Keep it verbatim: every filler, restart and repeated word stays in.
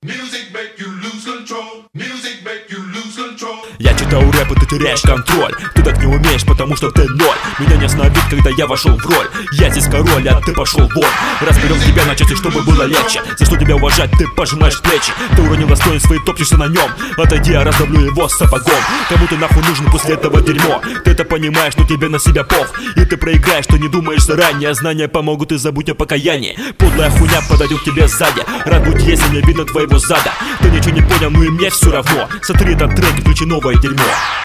Я читаю рэп, и ты теряешь контроль. Ты так не умеешь, потому что ты ноль. Меня не остановить, когда я вошел в роль. Я здесь король, а ты пошел вон. Разберем тебя на части, чтобы было легче. За что тебя уважать, ты пожимаешь плечи. Ты уронил достоинство и топчешься на нем. Отойди, я раздавлю его сапогом. Кому ты нахуй нужен после этого дерьмо? Ты это понимаешь, что тебе на себя пох. И ты проиграешь, что не думаешь заранее. Знания помогут, и забудь о покаянии. Подлая хуйня подойдет к тебе сзади. Рад будь, если не видно твоего зада. Ты ничего не понял, ну и мне все равно. Смотри этот трек и включи новое дерьмо.